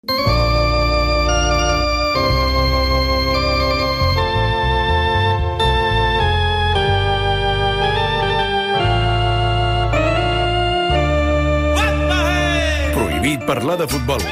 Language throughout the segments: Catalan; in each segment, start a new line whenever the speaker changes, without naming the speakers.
Prohibit parlar de futbol.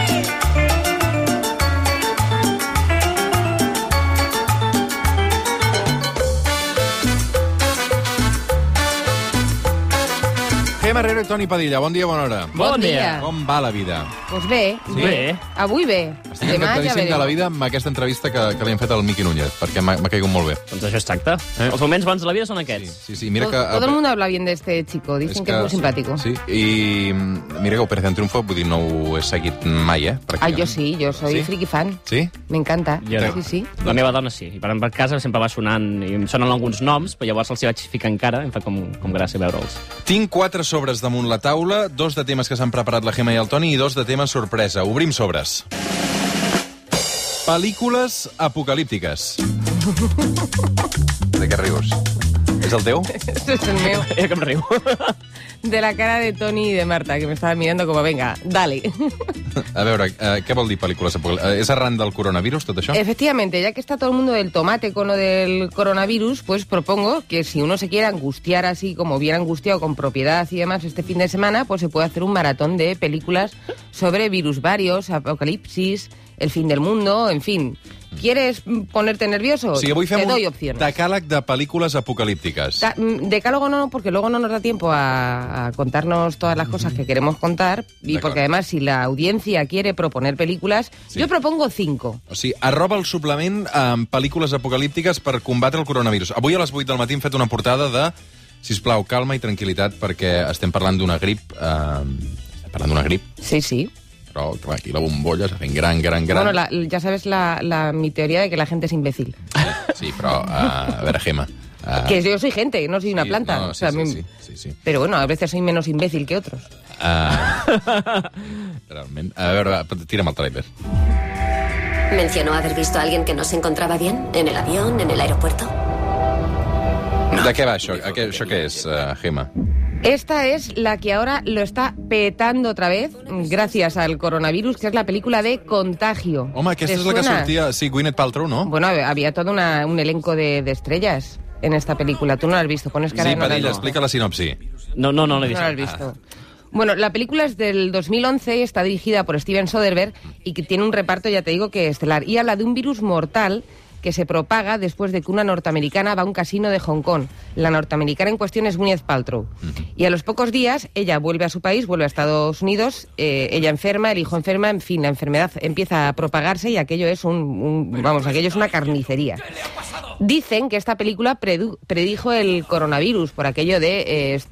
Gemma Herrero i Toni Padilla, bon dia, bona hora.
Bon dia.
Com va la vida?
Doncs bé,
Sí?
bé. Avui bé.
Estic
Demà ja
encantadíssim de la
veremos.
vida amb aquesta entrevista que li han fet al Miqui Núñez, perquè m'ha caigut molt bé.
Doncs això es tracta. Els moments bons de la vida són aquests.
Sí, mira que...
Todo el mundo habla bien de este chico, dicen que es muy simpático.
Sí, i mira que Operación Triunfo, vull dir, no ho he seguit mai,
Ah, yo sí, yo soy
¿Sí?
friki fan.
Sí?
Me encanta.
Jo no.
Sí, sí.
La meva dona sí. I per casa sempre va sonant, i em sonen alguns noms, però llavors els hi vaig ficar encara, em fa com gràcia veure'ls.
Tinc 4 sobres damunt la taula, 2 de temes que s'han preparat la Gemma i el Toni i 2 de temes sorpresa. Obrim sobres. Pel·lícules apocalíptiques. De què rius? És el teu?
Este es el meu.
Que em riu.
De la cara de Toni y de Marta, que me estaban mirando como, venga, dale.
A veure, què vol dir pel·lícules apocalíptiques? És arran del coronavirus, tot això?
Efectivamente, ya que está todo el mundo del tomate con lo del coronavirus, pues propongo que si uno se quiere angustiar así como bien angustiado con propiedad y demás este fin de semana, pues se puede hacer un maratón de películas sobre virus varios, apocalipsis, el fin del mundo, en fin. ¿Quieres ponerte nervioso?
Sí, avui
Te
fem
doy
un
opciones.
decàleg de pel·lícules apocalíptiques.
Decálogo no, porque luego no nos da tiempo a contarnos todas las cosas que queremos contar y
D'acord.
porque además si la audiencia quiere proponer películas,
Sí.
yo propongo 5.
O sigui, arroba el suplement amb pel·lícules apocalíptiques per combatre el coronavirus. Avui a les 8 del matí hem fet una portada de sisplau, calma i tranquil·litat perquè estem parlant d'una grip. Estem parlant d'una grip,
Sí, sí.
però clar, aquí la bombolla s'ha fet gran.
Bueno, ya sabes mi teoría de que la gente es imbécil.
Sí, però, a veure, Gemma...
Que yo soy gente, no soy una
sí,
planta.
no,
O sea,
sí.
Pero bueno, a veces soy menos imbécil que otros.
Realment. A veure, va, tira'm el trailer.
¿Mencionó haber visto a alguien que no se encontraba bien? ¿En el avión? ¿En el aeropuerto?
De què va això? Això què és, Gemma?
Esta es la que ahora lo está petando otra vez, gracias al coronavirus, que es la película de Contagio.
Home, aquesta
¿Te
és la que
suena?
sortia... Sí, Gwyneth Paltrow, no?
Bueno, había todo un elenco de estrellas en esta película. Tú no la has visto, pones cara
Sí,
de no la
Padilla,
has visto.
explica la sinopsi.
No l'he
No
vist.
la has visto. Bueno, la película es del 2011, está dirigida por Steven Soderbergh y que tiene un reparto, ya te digo, que estelar. Y habla de un virus mortal que se propaga después de que una norteamericana va a un casino de Hong Kong. La norteamericana en cuestión es Gwyneth Paltrow. Y a los pocos días ella vuelve a su país, vuelve a Estados Unidos, ella enferma, el hijo enferma, en fin, la enfermedad empieza a propagarse y aquello es aquello es una carnicería. Dicen que esta película predijo el coronavirus por aquello de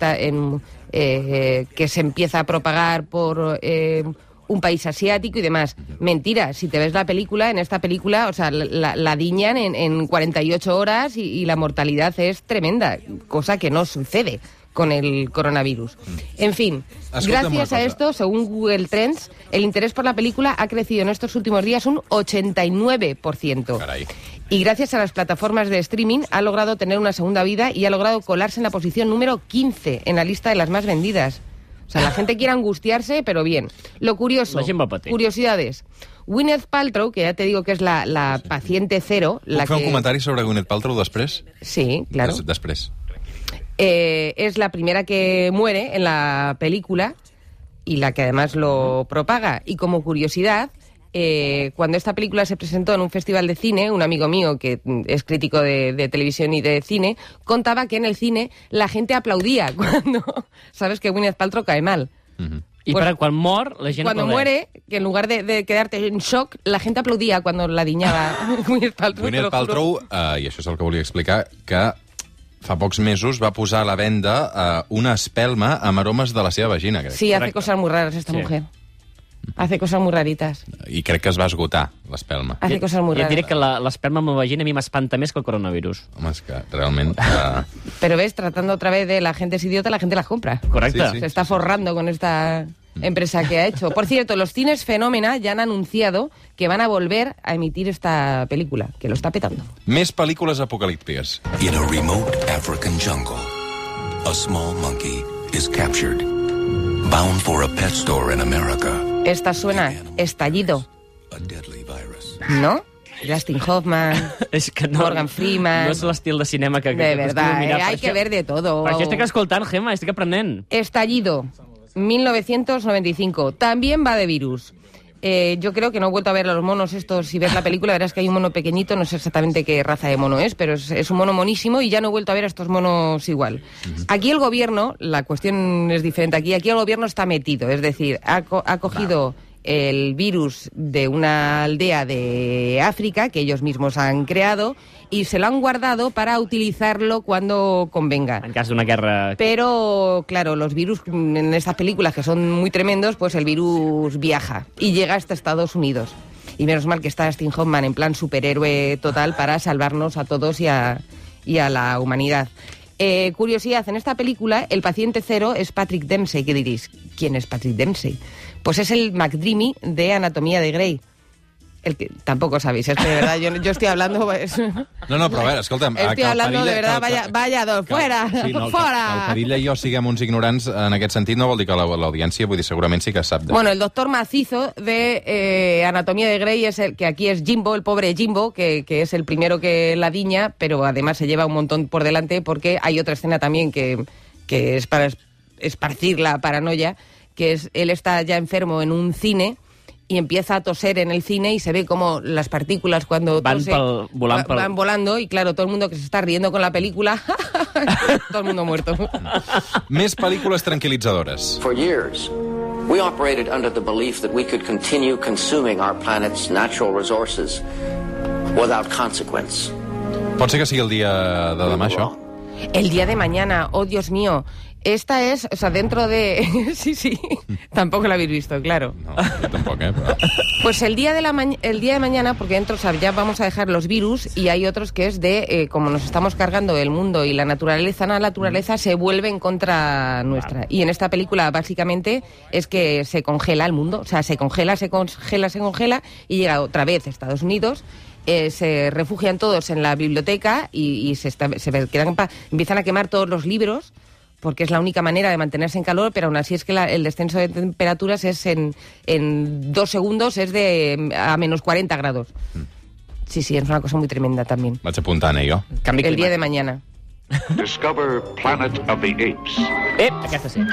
que se empieza a propagar por un país asiático y demás. Mentira, si te ves la película, en esta película, o sea, la diñan en 48 horas y la mortalidad es tremenda, cosa que no sucede con el coronavirus. En fin,
Escolta'm
gracias
una
a
cosa.
esto, según Google Trends, el interés por la película ha crecido en estos últimos días un 89%.
Carai.
Y gracias a las plataformas de streaming ha logrado tener una segunda vida y ha logrado colarse en la posición número 15 en la lista de las más vendidas. O sea, la gente quiere angustiarse, pero bien. Lo curioso,
La gent va patir.
curiosidades. Gwyneth Paltrow, que ya te digo que es la paciente cero...
Puc fer un comentari sobre Gwyneth Paltrow després?
Sí, claro.
Després.
Es la primera que muere en la película y la que además lo propaga. Y como curiosidad, cuando esta película se presentó en un festival de cine, un amigo mío que es crítico de televisión y de cine, contaba que en el cine la gente aplaudía cuando sabes que Gwyneth Paltrow cae mal.
I
Pues,
quan mor, la gent
Cuando
aplaudeix.
muere, que en lugar de quedarte en shock, la gente aplaudía cuando la diñaba Gwyneth Paltrow. te
Gwyneth
lo juro.
Paltrow, i això és el que volia explicar, que fa pocs mesos va posar a la venda una espelma amb aromes de la seva vagina, crec.
Sí, hace
Correcto.
cosas muy raras esta
Sí.
mujer. Hace cosas muy raritas.
I crec que es va esgotar, l'espelma.
Hace cosas muy
I et
raras.
diré que l'esperma amb la vagina a mi m'espanta més que el coronavirus.
Home, és que realment...
Pero ves, tratando otra vez de la gente es idiota, la gente las compra.
Correcte.
Sí, sí.
Se está forrando con esta empresa que ha hecho. Por cierto, los cines Fenómena ya han anunciado que van a volver a emitir esta película, que lo está petando.
Més pel·lícules apocalíptiques.
In a remote African jungle, a small monkey is captured, bound for a pet store in America.
Esta suena Estallido,
A deadly virus.
¿no? Dustin Hoffman,
És que no,
Morgan Freeman.
No és l'estil de cinema que
De verdad,
acostumo a mirar.
hay
Per
que
això-
ver de todo.
Per això estic escoltant, Gemma, estic aprenent.
Estallido, 1995. También va de virus. Yo creo que no he vuelto a ver a los monos estos. Si ves la película verás que hay un mono pequeñito, no sé exactamente qué raza de mono es, pero es un mono monísimo y ya no he vuelto a ver a estos monos igual. Aquí el gobierno, la cuestión es diferente aquí el gobierno está metido, es decir, ha cogido el virus de una aldea de África que ellos mismos han creado y se lo han guardado para utilizarlo cuando convenga.
En cas d'una guerra...
Pero, claro, los virus en estas películas que son muy tremendos, pues el virus viaja y llega hasta Estados Unidos. Y menos mal que está Dustin Hoffman en plan superhéroe total para salvarnos a todos y a la humanidad. Curiosidad, en esta película el paciente cero es Patrick Dempsey. ¿Qué diréis? ¿Quién es Patrick Dempsey? Pues es el McDreamy de Anatomía de Grey. El que tampoco sabéis, es que de verdad yo estoy hablando... Pues,
No, però a veure, escolta'm...
estoy hablando de verdad, vaya dos, fuera,
Sí, no,
fuera.
que el Padilla i jo siguem uns ignorants en aquest sentit no vol dir que l'audiència, vull dir, segurament sí que sap de...
Bueno, el doctor macizo de Anatomía de Grey es el que aquí es Jimbo, el pobre Jimbo, que es el primero que la diña, pero además se lleva un montón por delante porque hay otra escena también que es para esparcir la paranoia, que es él está ya enfermo en un cine y empieza a toser en el cine y se ve como las partículas cuando
Van
tose
van
volando y claro, todo el mundo que se está riendo con la película, todo el mundo muerto.
Més pel·lícules tranquil·litzadores.
For years, we operated under the belief that we could continue consuming our planet's natural resources without consequence.
Pot ser que sigui el dia de demà, això?
El día de mañana, oh Dios mío. Esta es, o sea, dentro de... sí, tampoco la habéis visto, claro.
No, jo tampoc, però...
Pues el día de mañana, porque dentro, o sea, ya vamos a dejar los virus y hay otros que es de, como nos estamos cargando el mundo y la naturaleza se vuelve en contra nuestra. Y en esta película, básicamente, es que se congela el mundo, o sea, se congela y llega otra vez a Estados Unidos. Se refugian todos en la biblioteca y empiezan a quemar todos los libros porque es la única manera de mantenerse en calor, pero aún así es que el descenso de temperaturas es en 2 segundos es de a menos 40 grados. Sí, es una cosa muy tremenda también.
Vaig apuntant, jo.
Canvi
El día
climàtic.
de mañana.
Discover Planet of the Apes.
Aquesta sí.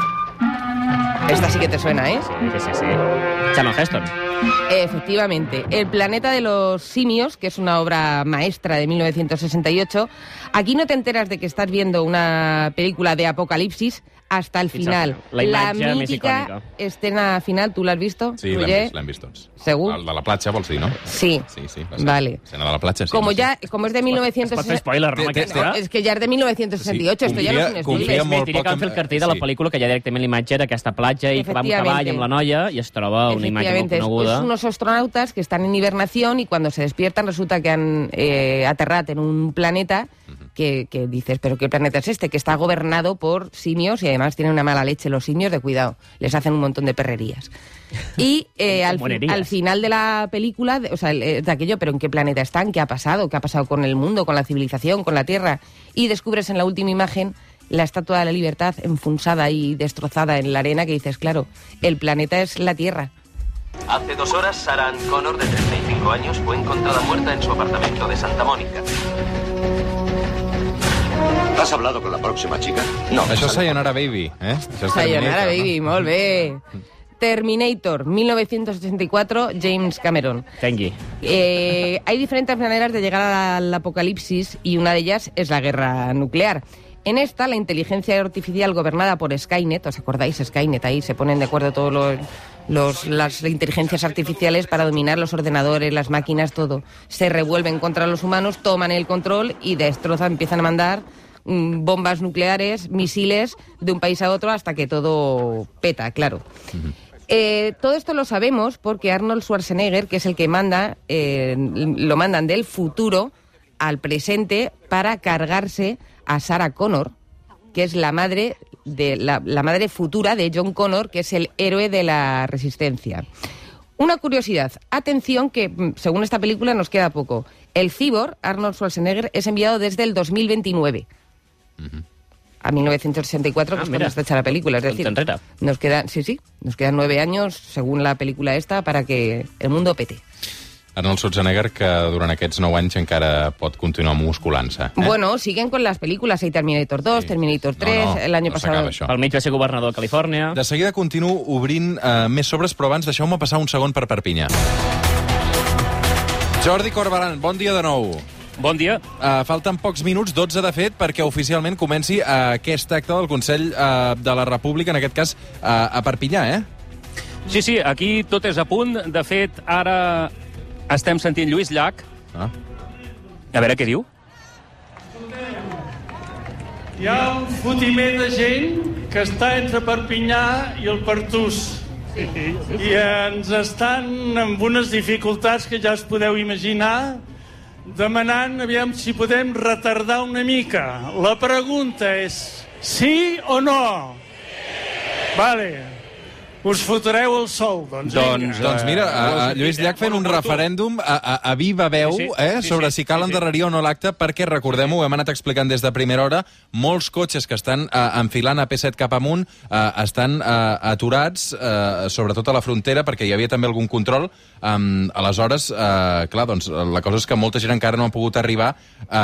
Esta sí que te suena, ¿eh?
Sí. Charlton Heston.
Efectivamente. El planeta de los simios, que es una obra maestra de 1968. Aquí no te enteras de que estás viendo una película de apocalipsis hasta el final.
La imatge més
mítica
icònica.
escena final, ¿tú la has visto?
Sí,
Roger?
l'hem vist tots.
Segur?
El de la platja, vols dir, no?
Sí.
Sí.
Vale.
Escena de la platja, sí.
Como
no sé.
como es de
Es pot fer
1968...
spoiler, no, aquesta?
Es que ya es de 1968, esto ya no es un
confia
spoiler.
molt
Diria que van fer el cartell de la
sí.
pel·lícula que hi ha directament l'imatge d'aquesta platja i que va amb un cavall amb la noia i es troba una imatge molt
Efectivamente,
coneguda.
es unos astronautas que están en hibernación y cuando se despiertan resulta que han aterrat en un planeta que dices, ¿pero qué planeta es este? Que está gobernado por simios y además tienen una mala leche los simios de cuidado. Les hacen un montón de perrerías. Y al final de la película, o sea, de aquello, ¿pero en qué planeta están? ¿Qué ha pasado? ¿Qué ha pasado con el mundo, con la civilización, con la Tierra? Y descubres en la última imagen la Estatua de la Libertad enfunzada y destrozada en la arena que dices, claro, el planeta es la Tierra.
Hace 2 horas, Sarah Ann Connor, de 35 años, fue encontrada muerta en su apartamento de Santa Mónica.
¿Has hablado con la próxima chica?
No.
Això és Sayonara Baby, eh? Això és
Sayonara,
Terminator,
baby, molt bé. Terminator, 1984, James Cameron.
Tengui.
Hay diferentes maneras de llegar al apocalipsis y una de ellas es la guerra nuclear. En esta, la inteligencia artificial gobernada por Skynet, ¿os acordáis? Skynet, ahí se ponen de acuerdo todos las inteligencias artificiales para dominar los ordenadores, las máquinas, todo. Se revuelven contra los humanos, toman el control y destrozan, empiezan a mandar bombas nucleares, misiles de un país a otro hasta que todo peta, claro. Todo esto lo sabemos porque Arnold Schwarzenegger, que es el que manda, lo mandan del futuro al presente para cargarse a Sarah Connor, que es la madre la madre futura de John Connor, que es el héroe de la Resistencia. Una curiosidad, atención que según esta película nos queda poco. El cyborg, Arnold Schwarzenegger, es enviado desde el 2029. a 1984, que es cuando está hecha la película. Es decir, nos quedan 9 años, según la película esta, para que el mundo pete.
Arnold Schwarzenegger, que durant aquests 9 anys encara pot continuar musculant-se.
Bueno, siguen con las películas. Hay Terminator 2, Terminator 3, el año pasado...
El mig va ser governador de Califòrnia.
De seguida continuo obrint més sobres, però abans deixeu-me passar un segon per Perpinyà. Jordi Corbalan, bon dia de nou.
Bon dia.
Falten pocs minuts, 12 de fet, perquè oficialment comenci aquest acte del Consell de la República, en aquest cas a Perpinyà, eh?
Sí, aquí tot és a punt. De fet, ara estem sentint Lluís Llach. A veure què diu.
Hi ha un fotimer de gent que està entre Perpinyà i el Pertús. I ens estan amb unes dificultats que ja us podeu imaginar, demanant aviam si podem retardar una mica. La pregunta és sí o no? Vale. Us fotreu el sol, doncs.
Doncs mira, Lluís Llach fent un referèndum a viva veu sobre si cal endarrerir o no l'acte, perquè, recordem-ho, hem anat explicant des de primera hora, molts cotxes que estan enfilant a P7 cap amunt estan aturats, sobretot a la frontera, perquè hi havia també algun control. Aleshores, clar, doncs la cosa és que molta gent encara no ha pogut arribar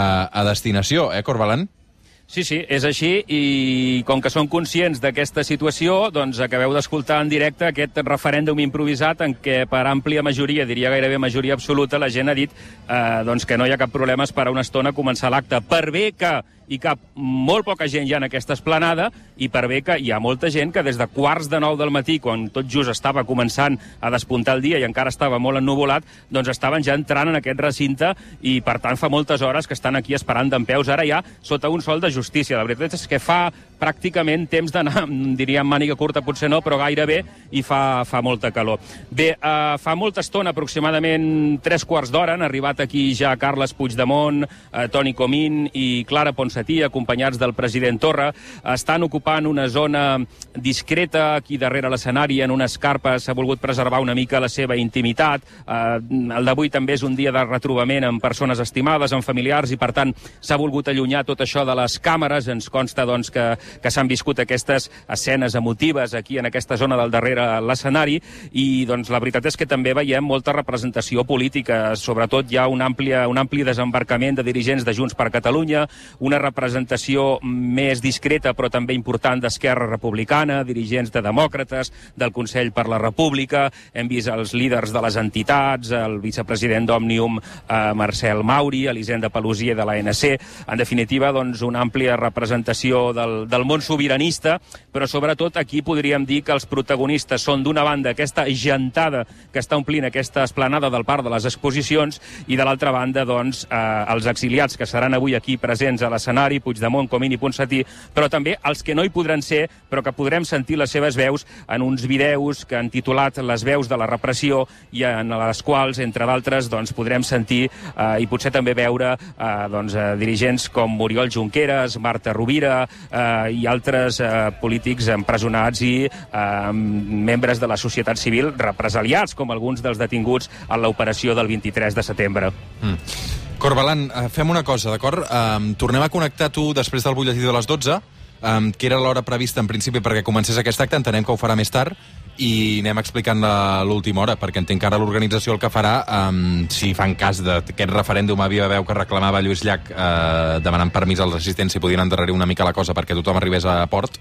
a destinació, Corbalan?
Sí, és així, i com que són conscients d'aquesta situació, doncs acabeu d'escoltar en directe aquest referèndum improvisat en què per àmplia majoria, diria gairebé majoria absoluta, la gent ha dit doncs que no hi ha cap problema per a una estona començar l'acte. Per bé que hi cap molt poca gent ja en aquesta esplanada, i per bé que hi ha molta gent que des de 8:45 del matí, quan tot just estava començant a despuntar el dia i encara estava molt ennuvolat, doncs estaven ja entrant en aquest recinte, i per tant fa moltes hores que estan aquí esperant dempeus, ara ja sota un sol de justícia. La veritat és que fa pràcticament temps d'anar, diríem màniga curta potser no, però gairebé, i fa molta calor. Bé, fa molta estona, aproximadament 3/4 d'hora, han arribat aquí ja Carles Puigdemont, Toni Comín i Clara Ponsatí, acompanyats del president Torra. Estan ocupant una zona discreta aquí darrere l'escenari, en unes carpes. S'ha volgut preservar una mica la seva intimitat. El d'avui també és un dia de retrobament amb persones estimades, amb familiars, i per tant s'ha volgut allunyar tot això de les càmeres. Ens consta doncs que s'han viscut aquestes escenes emotives aquí en aquesta zona del darrere l'escenari, i doncs la veritat és que també veiem molta representació política. Sobretot hi ha un ampli desembarcament de dirigents de Junts per Catalunya, una representació més discreta però també important d'Esquerra Republicana, dirigents de Demòcrates, del Consell per la República. Hem vist els líders de les entitats, el vicepresident d'Òmnium, Marcel Mauri, Elisenda Pelosi de l'ANC. En definitiva, doncs, una àmplia representació del món sobiranista, però sobretot aquí podríem dir que els protagonistes són, d'una banda, aquesta gentada que està omplint aquesta esplanada del Parc de les Exposicions, i de l'altra banda, doncs, els exiliats que seran avui aquí presents a l'escenari, Puigdemont, Comín i Ponsatí, però també els que no hi podran ser, però que podrem sentir les seves veus en uns vídeos que han titulat Les veus de la repressió, i en les quals, entre d'altres, doncs, podrem sentir i potser també veure dirigents com Oriol Junqueras, Marta Rovira i altres polítics empresonats i membres de la societat civil represaliats, com alguns dels detinguts en l'operació del 23 de setembre.
Corbalan, fem una cosa, d'acord? Tornem a connectar tu després del butlletí de les 12, que era l'hora prevista en principi perquè comencés aquest acte. Entenem que ho farà més tard i anem explicant l'última hora, perquè entenc que ara l'organització el que farà, si fan cas d'aquest referèndum a viva veu que reclamava Lluís Llach, demanant permís als assistents si podien endarrerir una mica la cosa perquè tothom arribés a port,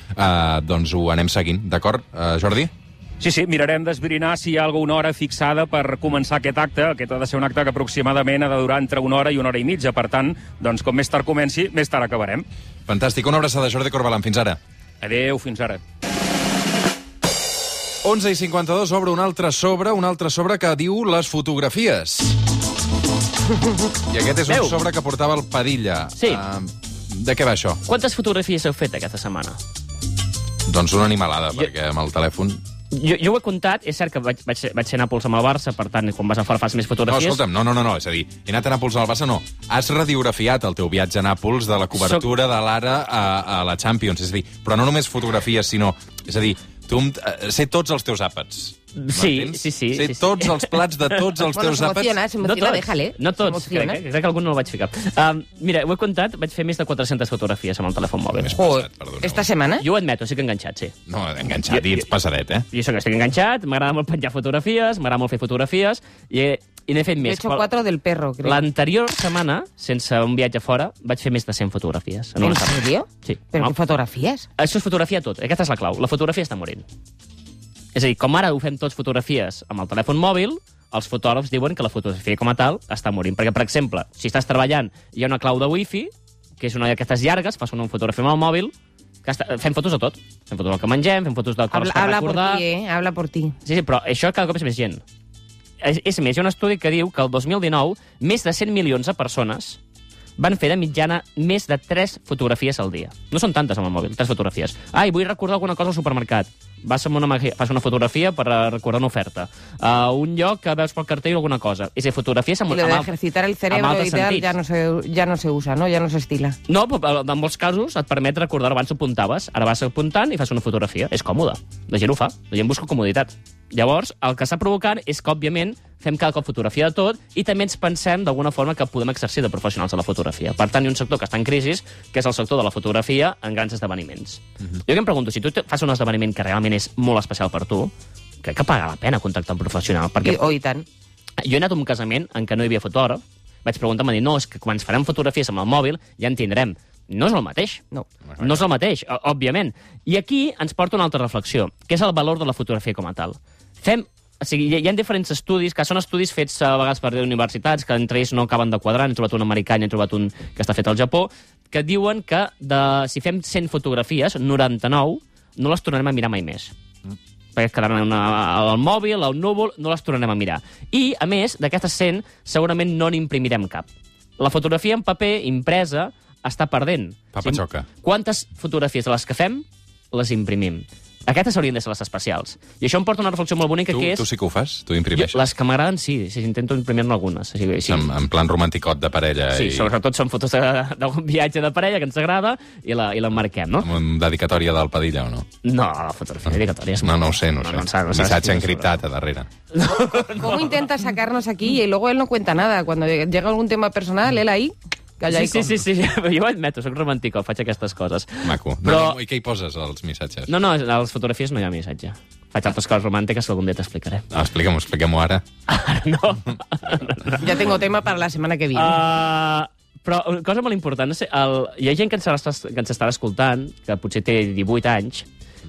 doncs ho anem seguint, d'acord, Jordi?
Sí, mirarem d'esbrinar si hi ha alguna hora fixada per començar aquest acte. Aquest ha de ser un acte que aproximadament ha de durar entre 1 hora i 1 hora i mitja. Per tant, doncs, com més tard comenci, més tard acabarem.
Fantàstic. Una abraçada, Jordi Corbalan. Fins ara.
Adéu, fins ara.
11:52, obre un altre sobre que diu les fotografies. I aquest és un sobre que portava el Padilla.
Sí.
De què va això?
Quantes fotografies heu fet aquesta setmana?
Doncs una animalada, perquè amb el telèfon...
Jo ho he comptat, és cert que vaig ser a Nàpols amb el Barça, per tant, quan vas a fora fas més fotografies...
No, escolta'm, no, és a dir, he anat a Nàpols amb el Barça, no. Has radiografiat el teu viatge a Nàpols de la cobertura de l'Ara a la Champions, és a dir, però no només fotografies, sinó... És a dir, tu sé tots els teus àpats
Sí.
Sé tots els plats de tots els teus àpats.
Se emociona, déjale.
No tots, crec que algun no el vaig ficar. Mira, ho he comptat, vaig fer més de 400 fotografies amb el telèfon mòbil.
Esta setmana?
Jo ho admeto, estic enganxat, sí.
No, enganxat i ets passadet,
Jo estic enganxat, m'agrada molt penjar fotografies, m'agrada molt fer fotografies, i n'he fet més.
He hecho 4 del perro, crec.
L'anterior setmana, sense un viatge fora, vaig fer més de 100 fotografies.
¿En serio?
Sí.
¿Però què fotografies?
Això és fotografia tot. Aquesta és la clau. La fotografia està morint. És a dir, com ara ho fem tots fotografies amb el telèfon mòbil, els fotògrafs diuen que la fotografia com a tal està morint. Perquè, per exemple, si estàs treballant i hi ha una clau de wifi, que és una d'aquestes llargues, fas una fotografia amb el mòbil, fem fotos de tot. Fem fotos del que mengem, fem fotos de coses per recordar...
Habla por ti.
Sí, però això cada cop és més gent. És més, hi ha un estudi que diu que el 2019 més de 100 milions de persones van fer de mitjana més de 3 fotografies al dia. No són tantes amb el mòbil, 3 fotografies. Ai, vull recordar alguna cosa al supermercat. Fas una fotografia per recordar una oferta. Un lloc que veus pel cartell alguna cosa. És a dir, fotografies amb...
I lo de ejercitar el cerebro i tal ja no se usa, no? Ja no s'estila.
No, però en molts casos et permet recordar, abans ho apuntaves, ara vas apuntant i fas una fotografia. És còmode. La gent ho fa. La gent busca comoditat. Llavors, el que està provocant és que, òbviament, fem cada cop fotografia de tot i també ens pensem d'alguna forma que podem exercir de professionals de la fotografia. Per tant, hi ha un sector que està en crisi, que és el sector de la fotografia en grans esdeveniments. Jo que em pregunto, si tu fas un esdeveniment que realment és molt especial per tu, crec que paga la pena contactar un professional. Perquè
I tant.
Jo he anat a un casament en què no hi havia fotògraf, vaig preguntar, m'ha dit, no, és que quan ens farem fotografies amb el mòbil ja en tindrem. No és el mateix. No és el mateix, òbviament. I aquí ens porta una altra reflexió, que és el valor de la fotografia com a tal. Hi ha diferents estudis, que són estudis fets a vegades per universitats, que entre ells no acaben de quadrar, he trobat un americà i he trobat un que està fet al Japó, que diuen que si fem 100 fotografies, 99 no les tornarem a mirar mai més. Perquè es quedaran al mòbil, al núvol, no les tornarem a mirar. I, a més, d'aquestes 100, segurament no n'imprimirem cap. La fotografia en paper, impresa, està perdent.
Papa-xoca.
Quantes fotografies de les que fem les imprimim? Aquestes haurien de ser les especials. I això em porta una reflexió molt bonica, que és...
Tu sí que ho fas? Tu imprimeixes?
Les que m'agraden, sí. Intento imprimir-ne algunes. Sí.
En plan romanticot de parella.
Sí, sobretot són fotos d'algun viatge de parella que ens agrada i l'emmarquem, no?
Amb dedicatòria del Padilla, o no?
No, la fotografia dedicatòria és...
No ho sé. Missatge encriptat a darrere.
¿Cómo intenta sacarnos aquí y luego él no cuenta nada? Cuando llega algún tema personal, él ahí...
Sí. Jo ho admeto, soc romàntic, faig aquestes coses.
Maco. Però... I què hi poses, als missatges?
No, a les fotografies no hi ha missatge. Faig altres coses romàntiques que algun dia t'explicaré.
Expliquem-ho ara.
Ara no.
Ja tengo tema para la semana que viene.
Però una cosa molt important, hi ha gent que ens està escoltant, que potser té 18 anys,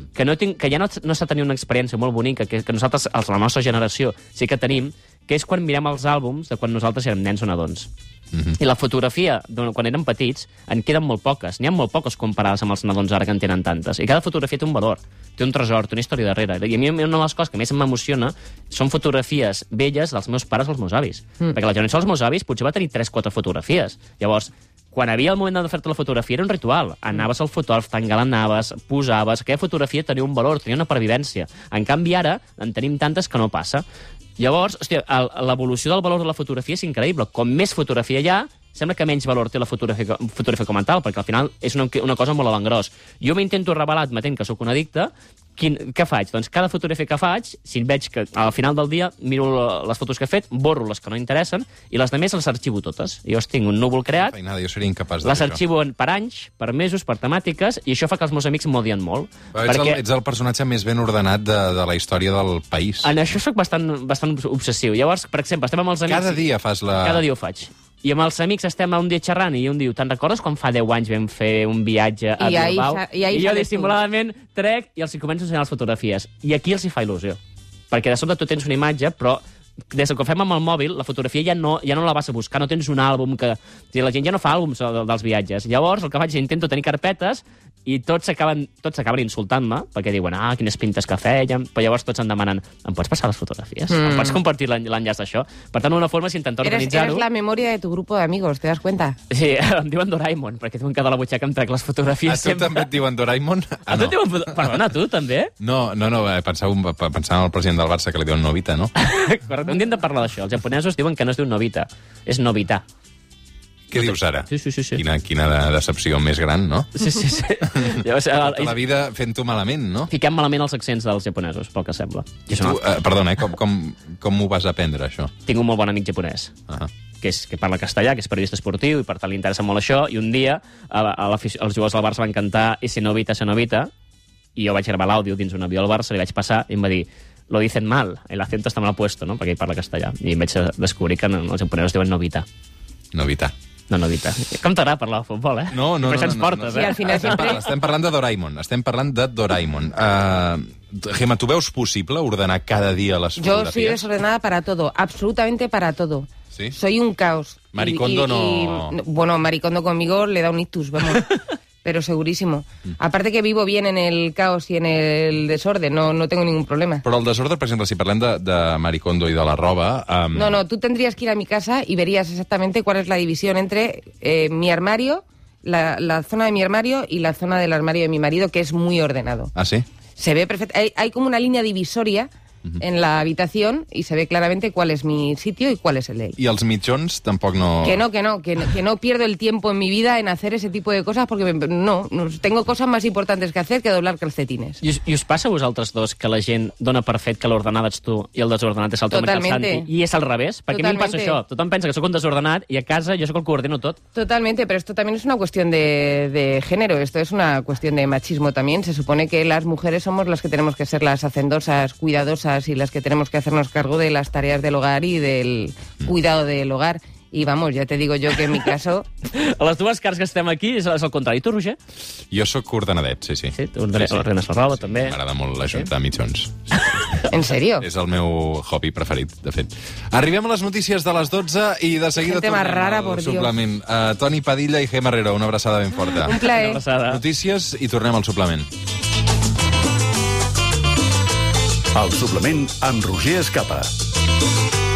que ja no està tenint una experiència molt bonica, que nosaltres, la nostra generació, sí que tenim, que és quan mirem els àlbums de quan nosaltres érem nens o nadons. I la fotografia, quan érem petits, en queden molt poques. N'hi ha molt poques comparades amb els nadons ara que en tenen tantes. I cada fotografia té un valor, té un tresor, té una història darrere. I a mi una de les coses que més m'emociona són fotografies velles dels meus pares o els meus avis. Perquè la generació dels meus avis potser va tenir 3-4 fotografies. Llavors, quan havia el moment de fer-te la fotografia era un ritual. Anaves al fotògraf, t'engalanaves, posaves... Aquella fotografia tenia un valor, tenia una pervivència. En canvi, ara en tenim tantes que no passa. Llavors, hòstia, l'evolució del valor de la fotografia és increïble. Com més fotografia hi ha, sembla que menys valor té la fotografia com a tal, perquè al final és una cosa molt a l'engròs. Jo m'intento revelar admetent que sóc un addicte. Què faig? Doncs cada fotografia que faig, si veig que al final del dia miro les fotos que he fet, borro les que no interessen i les altres les arxivo totes. Jo tinc un núvol creat,
jo seria incapaç de fer
les arxivo per anys, per mesos, per temàtiques, i això fa que els meus amics m'odien molt.
Ets el personatge més ben ordenat de la història del país.
En això sóc bastant obsessiu. Llavors, per exemple, estem amb els amics...
Cada dia fas la...
Cada dia ho faig. I amb els amics estem un dia xerrant i un diu, te'n recordes quan fa 10 anys vam fer un viatge a Bilbao? I jo dissimuladament trec i els hi començo a ensenyar les fotografies. I aquí els hi fa il·lusió. Perquè de sobte tu tens una imatge, però des que ho fem amb el mòbil, la fotografia ja no la vas a buscar, no tens un àlbum que... La gent ja no fa àlbums dels viatges. Llavors, el que faig és intento tenir carpetes i tots acaben insultant-me, perquè diuen, quines pintes que fèiem, però llavors tots em demanen, em pots passar les fotografies? Em pots compartir l'enllaç d'això? Per tant, una forma és intentar organitzar-ho...
Eres la memòria de tu grup d'amigos, ¿te das cuenta?
Sí, em diuen Doraemon, perquè diuen que de la butxaca em trec les fotografies
sempre. A tu també et diuen Doraemon?
A tu et diuen... Perdona, a tu també?
No, pensava en el president del Barça que li diuen Novita, no?
Correcte, un dia hem de parlar d'això. Els japonesos diuen que no es diu Novita, és Novita.
Què dius ara?
Sí.
Quina decepció més gran, no?
Sí. Llavors,
Tota la vida fent-ho malament, no?
fiquem malament els accents dels japonesos, pel que sembla. I
Tu, perdona, com ho vas aprendre, això?
Tinc un molt bon amic japonès, que parla castellà, que és periodista esportiu, i per tant li interessa molt això, i un dia els jugadors del Barça van cantar Ese Novita, i jo vaig gravar l'àudio dins un avió al Barça, li vaig passar i em va dir lo dicen mal, el acento està mal puesto, no? Perquè ell parla castellà. I em vaig descobrir que els japonesos diuen Novita.
Novita.
No, Novita. Com t'agrada parlar de futbol, eh?
No.
Per això ens portes,
Sí, al final
Estem parlant de Doraemon. Gemma, tu veus possible ordenar cada dia les
Yo
fotografies?
soy desordenada para todo, absolutamente para todo.
¿Sí?
Soy un caos.
Maricondo no...
Bueno, Maricondo conmigo le da un ictus, vamos. Pero segurísimo. Aparte que vivo bien en el caos y en el desorden, no tengo ningún problema.
Però el desordre, per exemple, si parlem de Maricondo i de la roba...
No, tú tendrías que ir a mi casa y verías exactamente cuál es la división entre mi armario, la zona de mi armario y la zona del armario de mi marido, que es muy ordenado.
Ah, sí?
Se ve perfecto. Hay como una línea divisoria en la habitación y se ve claramente cuál es mi sitio y cuál es el de él.
I els mitjons tampoc no...
Que no pierdo el tiempo en mi vida en hacer ese tipo de cosas porque no tengo cosas más importantes que hacer que doblar calcetines.
I us passa a vosaltres dos que la gent dona per fet que l'ordenat ets tu i el desordenat és el teu amic el Santi? I és al revés? Perquè a mi em passa això. Tothom pensa que sóc un desordenat i a casa jo sóc el que ho ordeno tot.
Totalmente, pero esto también es una cuestión de género. Esto es una cuestión de machismo también. Se supone que las mujeres somos las que tenemos que ser las hacendosas, cuidadosas y las que tenemos que hacernos cargo de las tareas del hogar y del cuidado del hogar. I vamos, ja te digo yo que en mi caso...
A les dues cares que estem aquí és el contrari. Tu, Roger?
Jo sóc ordenadet, sí.
Sí, tu ordenes la roba, també.
M'agrada molt ajuntar mitjons.
¿En serio?
És el meu hobby preferit, de fet. Arribem a les notícies de les 12 i de seguida
Gente más rara,
tornem
por
al
Dios.
suplement. Toni Padilla i Gemma Herrero, una abraçada ben forta.
Un plaer.
Notícies i tornem al suplement.
El suplement amb Roger Escapa.